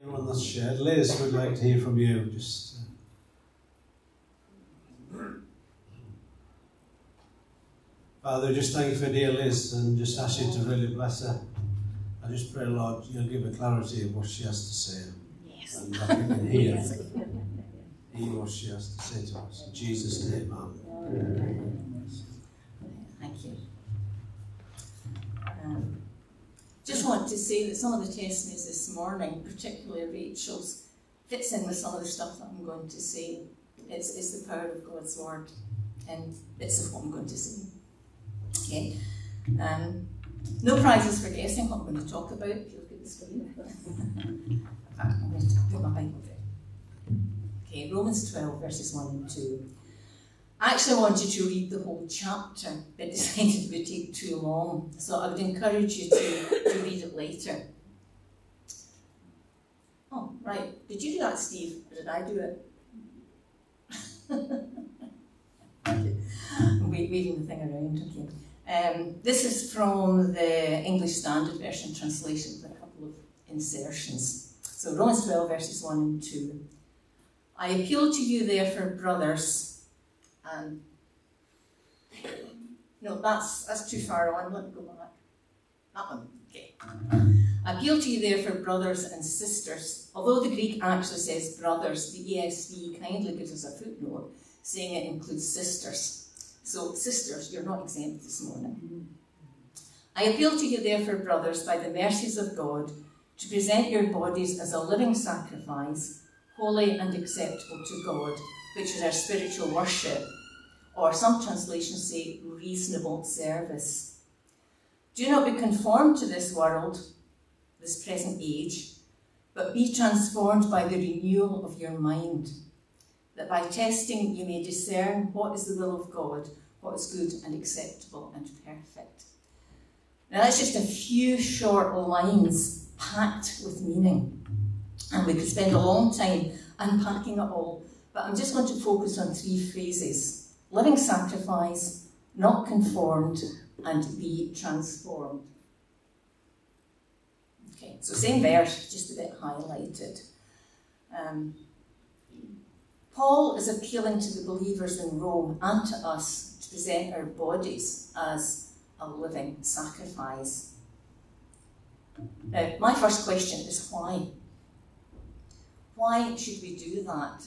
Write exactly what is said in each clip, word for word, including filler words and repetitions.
Anyone that's shared, Liz would like to hear from you. Just uh... Father, just thank you for dear Liz and just ask you to really bless her. I just pray, Lord, you'll give her clarity of what she has to say. Yes. And that we can hear, hear what she has to say to us. In Jesus' name, amen. Thank you. Um, just want to say that some of the testimonies this morning, particularly Rachel's, fits in with some of the stuff that I'm going to say. It's, it's the power of God's word, and bits of what I'm going to say. Okay. Um, no prizes for guessing what I'm going to talk about if you look at the screen. In fact, I'm going to put my Bible there. Okay, Romans twelve, verses one and two. Actually, I wanted to read the whole chapter, but decided it would take too long, so I would encourage you to, to read it later. Oh, right. Did you do that, Steve, or did I do it? Okay. I'm waving the thing around, okay. Um, this is from the English Standard Version translation with a couple of insertions. So Romans twelve, verses one and two. I appeal to you, therefore, brothers, and no, that's that's too far on. Let me go back. That one, okay. I appeal to you, therefore, brothers and sisters. Although the Greek actually says brothers, the E S V kindly gives us a footnote saying it includes sisters. So, sisters, you're not exempt this morning. I appeal to you, therefore, brothers, by the mercies of God, to present your bodies as a living sacrifice, holy and acceptable to God, which is our spiritual worship, or some translations say reasonable service. Do not be conformed to this world, this present age, but be transformed by the renewal of your mind, that by testing you may discern what is the will of God, what is good and acceptable and perfect. Now that's just a few short lines packed with meaning, and we could spend a long time unpacking it all, but I'm just going to focus on three phrases: living sacrifice, not conformed, and be transformed. Okay, so same verse, just a bit highlighted. Um, Paul is appealing to the believers in Rome and to us to present our bodies as a living sacrifice. Now, my first question is why? Why should we do that?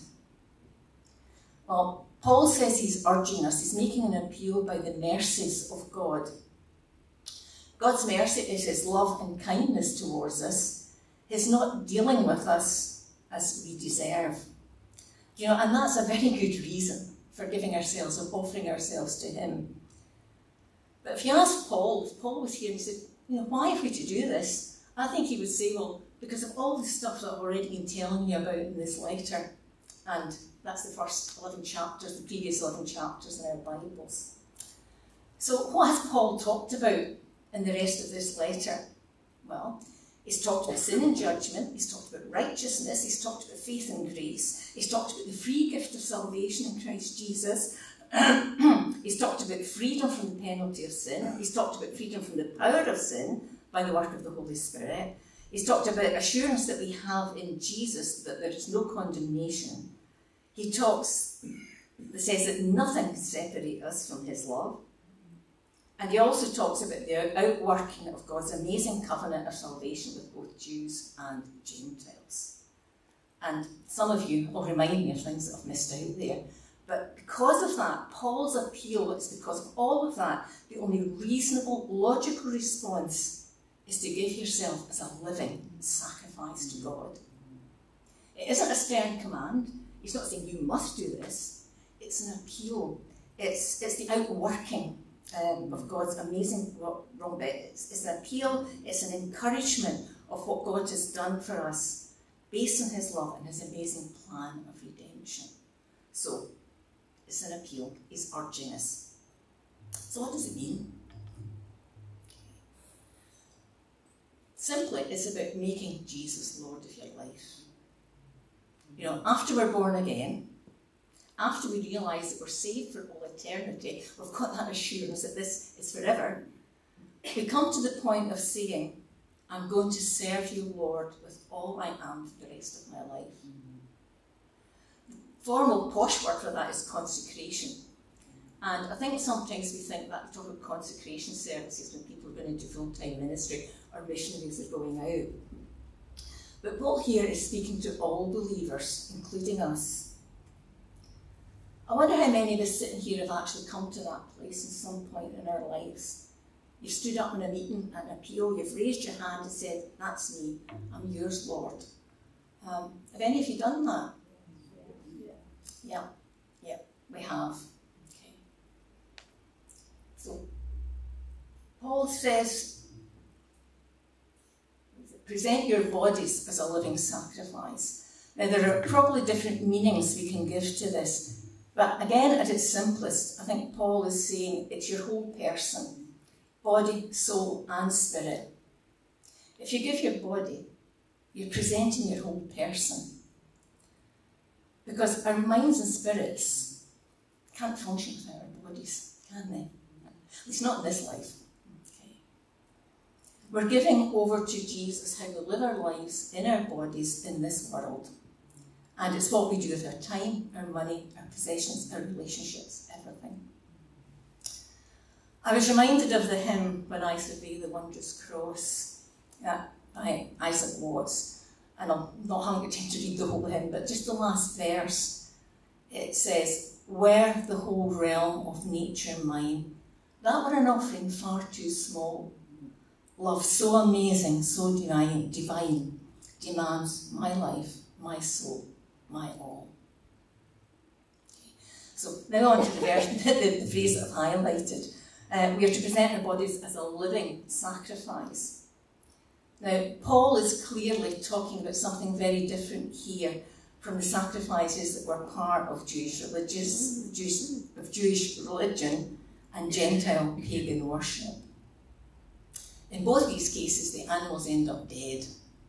Well, Paul says he's urging us, he's making an appeal by the mercies of God. God's mercy is his love and kindness towards us, his not dealing with us as we deserve. You know, and that's a very good reason for giving ourselves and offering ourselves to him. But if you ask Paul, if Paul was here and he said, you know, why are we to do this? I think he would say, well, because of all the stuff that I've already been telling you about in this letter. And that's the first eleven chapters, the previous eleven chapters in our Bibles. So what has Paul talked about in the rest of this letter? Well, he's talked about sin and judgment, he's talked about righteousness, he's talked about faith and grace, he's talked about the free gift of salvation in Christ Jesus, he's talked about freedom from the penalty of sin, he's talked about freedom from the power of sin by the work of the Holy Spirit, he's talked about assurance that we have in Jesus that there is no condemnation. He talks, it says that nothing can separate us from his love. And he also talks about the outworking of God's amazing covenant of salvation with both Jews and Gentiles. And some of you will remind me of things that I've missed out there. But because of that, Paul's appeal is because of all of that, the only reasonable, logical response is to give yourself as a living sacrifice to God. It isn't a stern command. He's not saying you must do this. It's an appeal. It's, it's the outworking Um, of God's amazing wrong bit. It's, it's an appeal, it's an encouragement of what God has done for us based on his love and his amazing plan of redemption. So, it's an appeal, he's urging us. So what does it mean? Simply, it's about making Jesus Lord of your life. You know, after we're born again, after we realise that we're saved for all eternity, we've got that assurance that this is forever, we come to the point of saying, I'm going to serve you, Lord, with all I am for the rest of my life. Mm-hmm. The formal posh word for that is consecration. And I think sometimes we think that we talk about consecration services when people are going into full-time ministry or missionaries are going out. But Paul here is speaking to all believers, including us. I wonder how many of us sitting here have actually come to that place at some point in our lives. You've stood up in a meeting, at an appeal, you've raised your hand and said, that's me, I'm yours, Lord. Um, have any of you done that? Yeah, yeah, we have. Okay. So, Paul says, present your bodies as a living sacrifice. Now, there are probably different meanings we can give to this, but again, at its simplest, I think Paul is saying it's your whole person. Body, soul and spirit. If you give your body, you're presenting your whole person. Because our minds and spirits can't function without our bodies, can they? At least not in this life. Okay. We're giving over to Jesus how we live our lives in our bodies in this world. And it's what we do with our time, our money, our possessions, our relationships, everything. I was reminded of the hymn When I Survey the Wondrous Cross uh, by Isaac Watts, and I'm not having time to read the whole hymn, but just the last verse. It says, were the whole realm of nature mine, that were an offering far too small. Love so amazing, so divine, divine demands my life, my soul, my all. Okay. So now on to the, verse, the, the phrase that I've highlighted. Uh, we are to present our bodies as a living sacrifice. Now, Paul is clearly talking about something very different here from the sacrifices that were part of Jewish, religious, Jewish, of Jewish religion and Gentile pagan worship. In both these cases, the animals end up dead.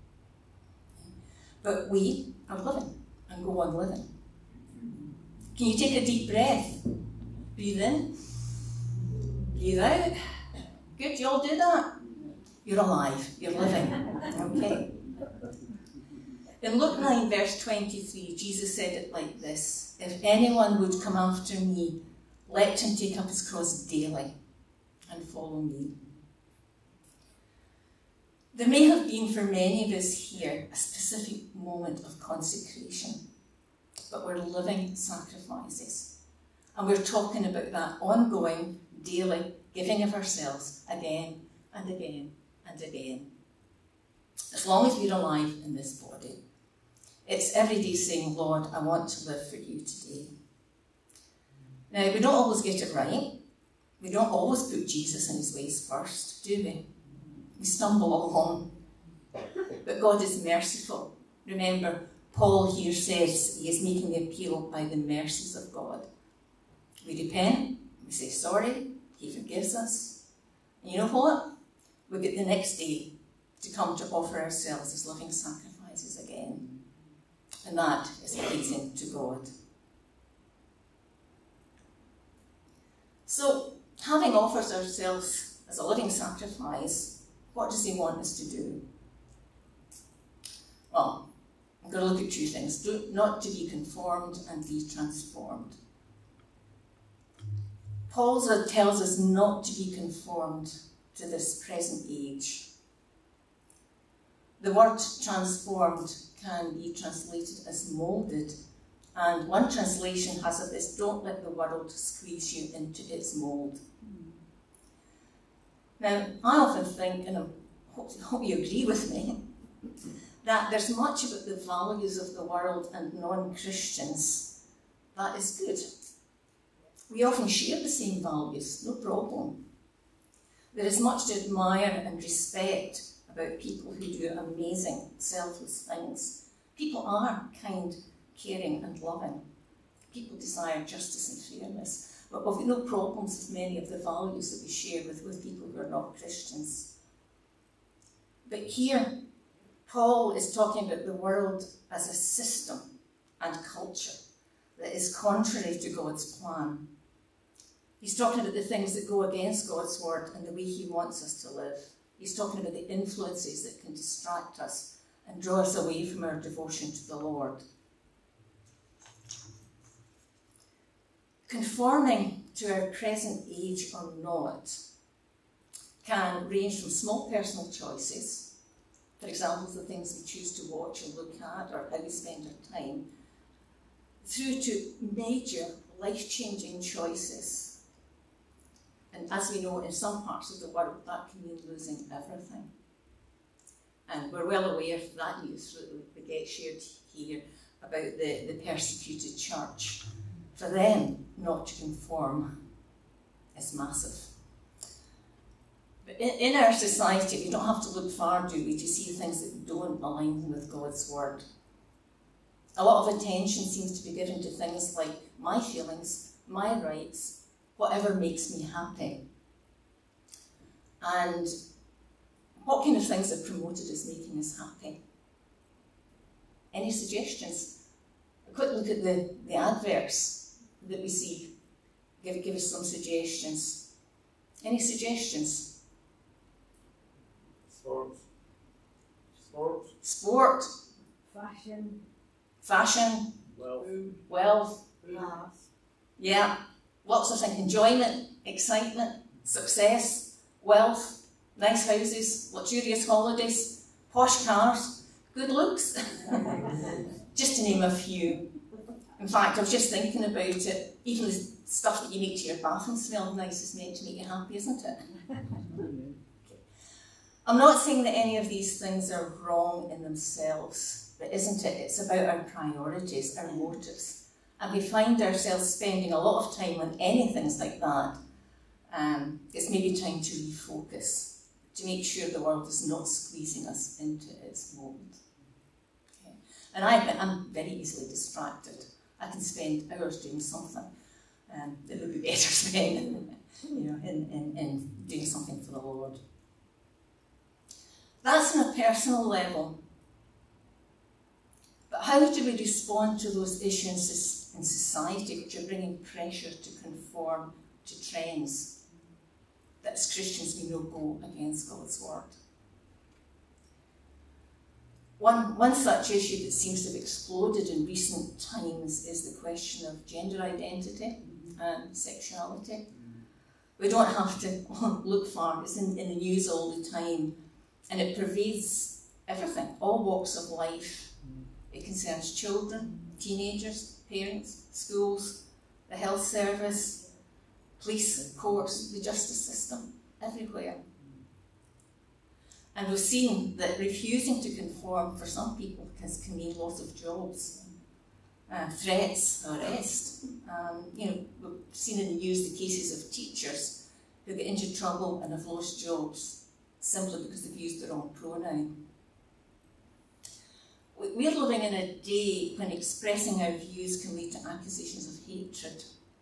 But we are living and go on living. Can you take a deep breath? Breathe in. Breathe out. Good, you all do that? You're alive, you're living. Okay. In Luke nine, verse twenty-three, Jesus said it like this: if anyone would come after me, let him take up his cross daily and follow me. There may have been for many of us here a specific moment of consecration, but we're living sacrifices. And we're talking about that ongoing, daily giving of ourselves again and again and again. As long as we're alive in this body. It's every day saying, Lord, I want to live for you today. Now, we don't always get it right. We don't always put Jesus and his ways first, do we? We stumble along. But God is merciful. Remember, Paul here says he is making the appeal by the mercies of God. We repent, we say sorry, he forgives us. And you know what? We get the next day to come to offer ourselves as living sacrifices again. And that is pleasing to God. So, having offered ourselves as a living sacrifice, what does he want us to do? Well, I'm going to look at two things. Do, not to be conformed and be transformed. Paul tells us not to be conformed to this present age. The word transformed can be translated as moulded, and one translation has it this: don't let the world squeeze you into its mould. Mm. Now, I often think, and I hope, hope you agree with me, that there's much about the values of the world and non-Christians that is good. We often share the same values, no problem. There is much to admire and respect about people who do amazing, selfless things. People are kind, caring and loving. People desire justice and fairness. But we've got no problems with many of the values that we share with, with people who are not Christians. But here, Paul is talking about the world as a system and culture that is contrary to God's plan. He's talking about the things that go against God's word and the way he wants us to live. He's talking about the influences that can distract us and draw us away from our devotion to the Lord. Conforming to our present age or not can range from small personal choices, for example, the things we choose to watch or look at, or how we spend our time, through to major life-changing choices. And as we know, in some parts of the world, that can mean losing everything. And we're well aware of that news that gets shared here about the, the persecuted church. For them not to conform is massive. But in, in our society, we don't have to look far, do we, to see things that don't align with God's word. A lot of attention seems to be given to things like my feelings, my rights, whatever makes me happy. And what kind of things are promoted as making us happy? Any suggestions? A quick look at the, the adverts that we see. Give, give us some suggestions. Any suggestions? Sport. Sport. Sport. Fashion. Fashion. Wealth. Food. Wealth. Class. Yeah. Lots of things. Enjoyment, excitement, success, wealth, nice houses, luxurious holidays, posh cars, good looks. Just to name a few. In fact, I was just thinking about it. Even the stuff that you make to your bathroom smell nice is meant to make you happy, isn't it? Okay. I'm not saying that any of these things are wrong in themselves, but isn't it? It's about our priorities, our motives. And we find ourselves spending a lot of time on anything like that. Um, it's maybe time to refocus, to make sure the world is not squeezing us into its mould. Okay. And I admit I'm very easily distracted. I can spend hours doing something um, that would be better spent you know, in, in, in doing something for the Lord. That's on a personal level. But how do we respond to those issues in society which are bringing pressure to conform to trends that as Christians we know go against God's word? One, one such issue that seems to have exploded in recent times is the question of gender identity and sexuality. We don't have to look far, it's in, in the news all the time, and it pervades everything, all walks of life. It concerns children, teenagers, parents, schools, the health service, police, courts, the justice system, everywhere. And we've seen that refusing to conform for some people can, can mean loss of jobs, uh, threats, arrest. Um, you know, we've seen in the news the cases of teachers who get into trouble and have lost jobs simply because they've used the wrong pronoun. We're living in a day when expressing our views can lead to accusations of hatred.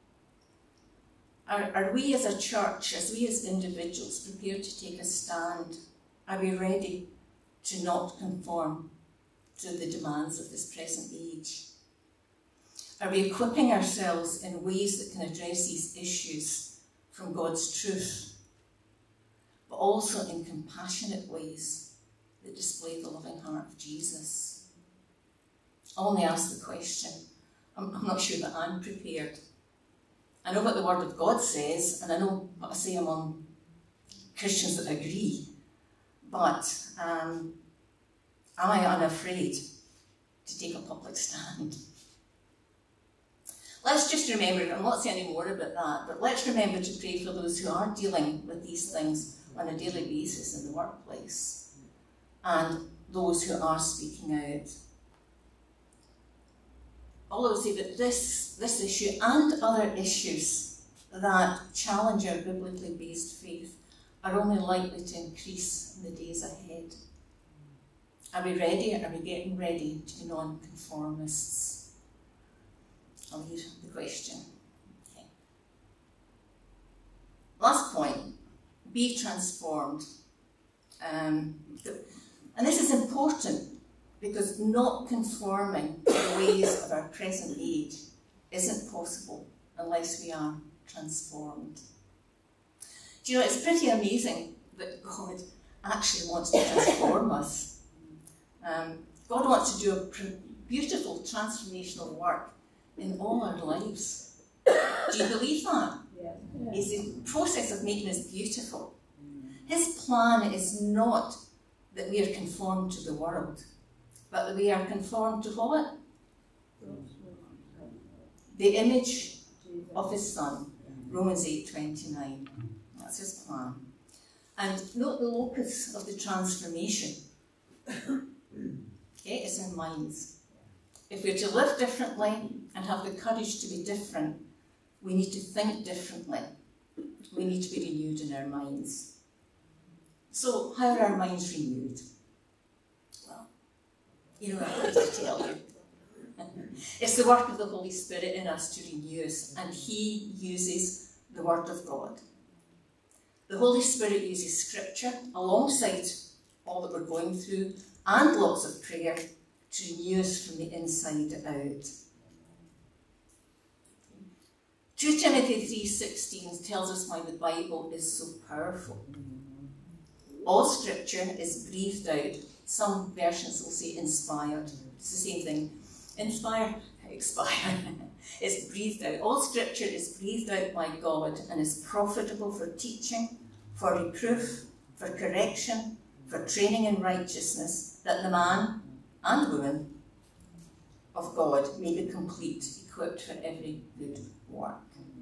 Are, are we as a church, as we as individuals, prepared to take a stand? Are we ready to not conform to the demands of this present age? Are we equipping ourselves in ways that can address these issues from God's truth, but also in compassionate ways that display the loving heart of Jesus? I only ask the question. I'm, I'm not sure that I'm prepared. I know what the Word of God says, and I know what I say among Christians that agree, but um, am I unafraid to take a public stand? Let's just remember, I'm not saying any more about that, but let's remember to pray for those who are dealing with these things on a daily basis in the workplace, and those who are speaking out. All I would say that this, this issue and other issues that challenge our biblically based faith are only likely to increase in the days ahead. Are we ready? Are we getting ready to be non-conformists? I'll leave the question. Okay. Last point, be transformed. Um, and this is important, because not conforming to the ways of our present age isn't possible unless we are transformed. Do you know, it's pretty amazing that God actually wants to transform us. Um, God wants to do a pr- beautiful transformational work in all our lives. Do you believe that? Yeah. It's the process of making us beautiful. His plan is not that we are conformed to the world, but that we are conformed to what? The image of his Son, Romans eight twenty-nine. That's his plan. And note the locus of the transformation. Okay, it's our minds. If we're to live differently and have the courage to be different, we need to think differently. We need to be renewed in our minds. So, how are our minds renewed? Well, you know, I need to tell you. It's the work of the Holy Spirit in us to renew us, and he uses the Word of God. The Holy Spirit uses Scripture alongside all that we're going through and lots of prayer to renew us from the inside out. Second Timothy three sixteen tells us why the Bible is so powerful. All Scripture is breathed out. Some versions will say inspired. It's the same thing. Inspire, expire. It's breathed out. All Scripture is breathed out by God and is profitable for teaching, for reproof, for correction, for training in righteousness, that the man and woman of God may be complete, equipped for every good work.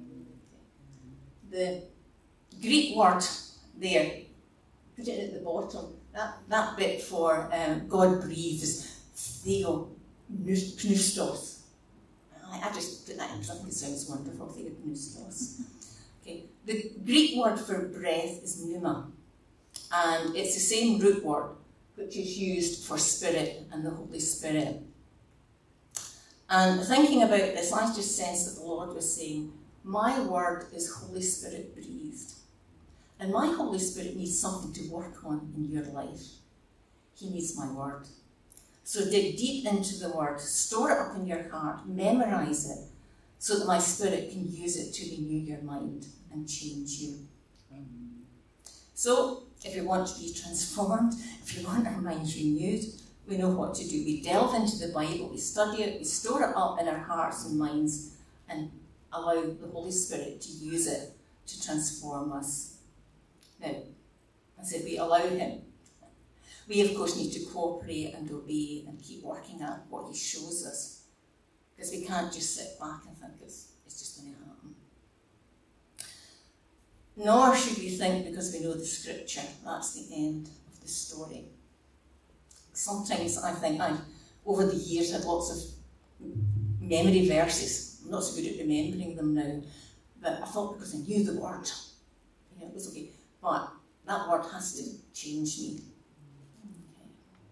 The Greek word there, put it at the bottom, that, that bit for um, God breathes is theopneustos. I, I just put that in because I think it sounds wonderful, theopneustos. Okay. The Greek word for breath is pneuma, and it's the same root word which is used for Spirit and the Holy Spirit. And thinking about this, I just sensed that the Lord was saying, my word is Holy Spirit breathed. And my Holy Spirit needs something to work on in your life. He needs my word. So dig deep into the word, store it up in your heart, memorize it, so that my Spirit can use it to renew your mind and change you. So, if you want to be transformed, if you want our minds renewed, we know what to do. We delve into the Bible, we study it, we store it up in our hearts and minds, and allow the Holy Spirit to use it to transform us. Now, I said we allow him. We, of course, need to cooperate and obey and keep working at what he shows us, because we can't just sit back and think it's, it's just going to happen. Nor should we think because we know the Scripture, that's the end of the story. Sometimes I think I, over the years, had lots of memory verses. I'm not so good at remembering them now, but I thought because I knew the word, you know, it was okay. But that word has to change me. Okay.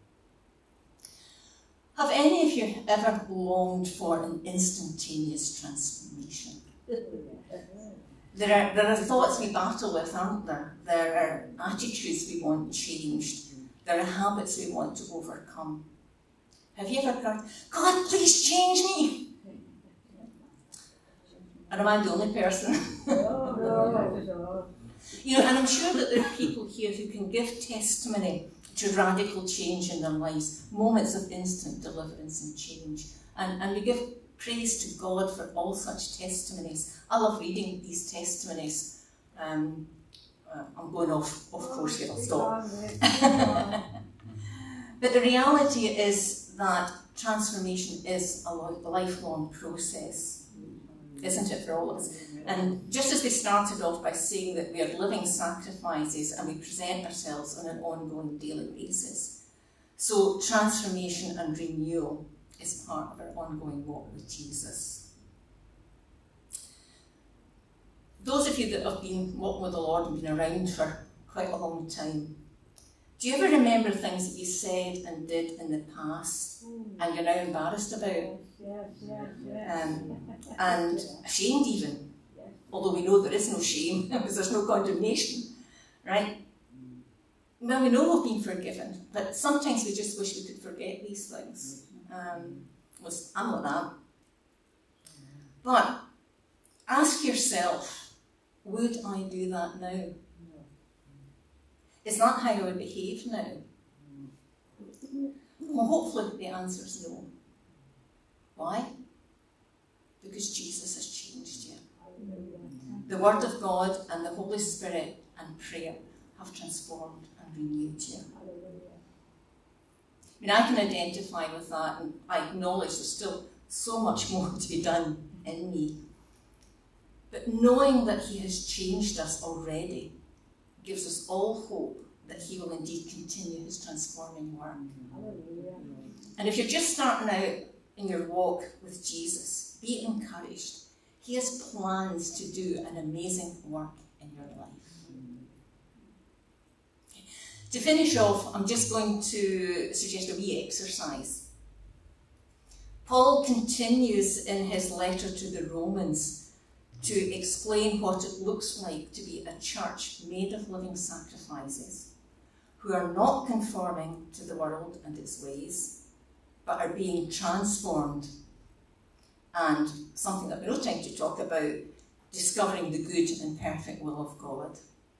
Have any of you ever longed for an instantaneous transformation? There are, there are thoughts we battle with, aren't there? There are attitudes we want changed. There are habits we want to overcome. Have you ever heard, God, please change me? And am I the only person? No, no, no. You know, and I'm sure that there are people here who can give testimony to radical change in their lives, moments of instant deliverance and change. And, and we give praise to God for all such testimonies. I love reading these testimonies. Um, uh, I'm going off, of course, here I'll stop. But the reality is that transformation is a lifelong process, isn't it, for all of us? And just as we started off by saying that we are living sacrifices and we present ourselves on an ongoing daily basis, so transformation and renewal is part of our ongoing walk with Jesus. Those of you that have been walking with the Lord and been around for quite a long time, do you ever remember things that you said and did in the past and you're now embarrassed about? Yes, yes, yes, yes. Um, and ashamed even? Although we know there is no shame because there's no condemnation, right? Well, we know we've been forgiven, but sometimes we just wish we could forget these things. Um, was, I'm not that. But ask yourself, would I do that now? Is that how I would behave now? Well, hopefully the answer is no. Why? Because Jesus has changed you. The Word of God and the Holy Spirit and prayer have transformed and renewed you. I mean, I can identify with that, and I acknowledge there's still so much more to be done in me. But knowing that He has changed us already gives us all hope that He will indeed continue His transforming work. And if you're just starting out in your walk with Jesus, be encouraged. He has plans to do an amazing work in your life. To finish off, I'm just going to suggest a wee exercise. Paul continues in his letter to the Romans to explain what it looks like to be a church made of living sacrifices, who are not conforming to the world and its ways, but are being transformed. And something that we're not trying to talk about, discovering the good and perfect will of God.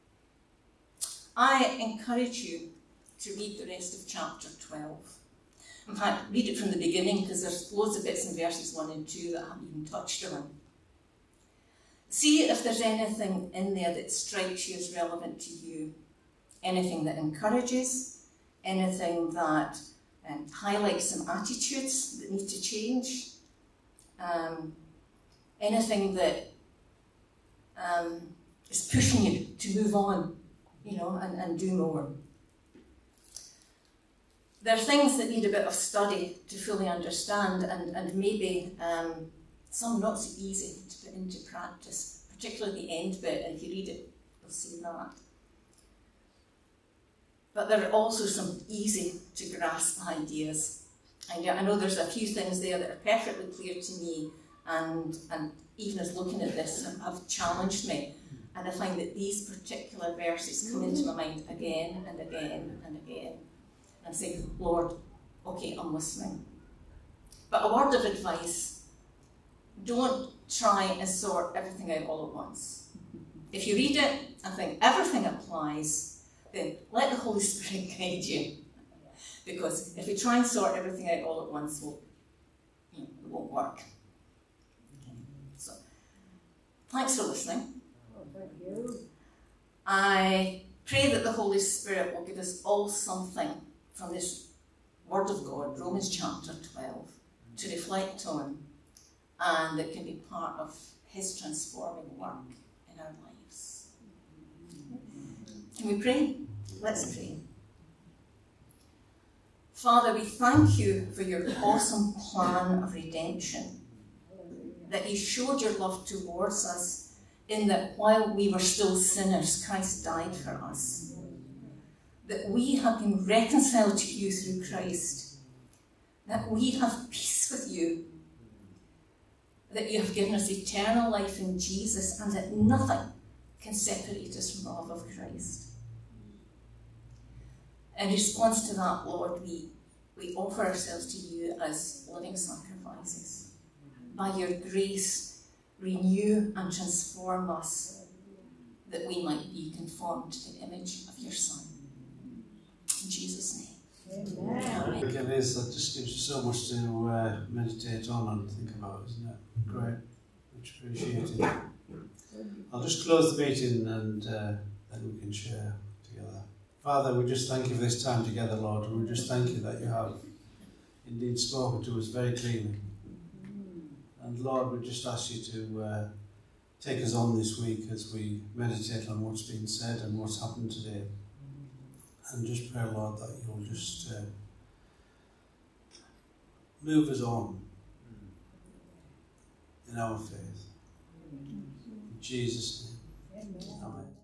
I encourage you to read the rest of chapter twelve. In fact, read it from the beginning, because there's loads of bits in verses one and two that I haven't even touched on. See if there's anything in there that strikes you as relevant to you. Anything that encourages, anything that um, highlights some attitudes that need to change, um, anything that um, is pushing you to move on, you know, and, and do more. There are things that need a bit of study to fully understand, and, and maybe um, some not so easy to put into practice, particularly the end bit, and if you read it, you'll see that. But there are also some easy to grasp ideas. And I know there's a few things there that are perfectly clear to me, and, and even as looking at this have challenged me. And I find that these particular verses come into my mind again and again and again. And say, Lord, okay, I'm listening. But a word of advice, don't try and sort everything out all at once. If you read it and think everything applies, then let the Holy Spirit guide you. Because if we try and sort everything out all at once, well, you know, it won't work. Okay. So, thanks for listening. Oh, thank you. I pray that the Holy Spirit will give us all something from this Word of God, Romans chapter twelve, to reflect on, and that can be part of His transforming work in our lives. Can we pray? Let's pray. Father, we thank you for your awesome plan of redemption, that you showed your love towards us in that while we were still sinners, Christ died for us. That we have been reconciled to you through Christ, that we have peace with you, that you have given us eternal life in Jesus, and that nothing can separate us from the love of Christ. In response to that, Lord, we, we offer ourselves to you as living sacrifices. By your grace, renew and transform us, that we might be conformed to the image of your Son. In Jesus' name. Amen. I think it is, that just gives you so much to uh, meditate on and think about, isn't it? Great. Much appreciated. I'll just close the meeting, and uh, then we can share together. Father, we just thank you for this time together, Lord, and we just thank you that you have indeed spoken to us very clearly. And Lord, we just ask you to uh, take us on this week as we meditate on what's been said and what's happened today. And just pray, Lord, that you'll just uh, move us on in our faith. In Jesus' name. Amen.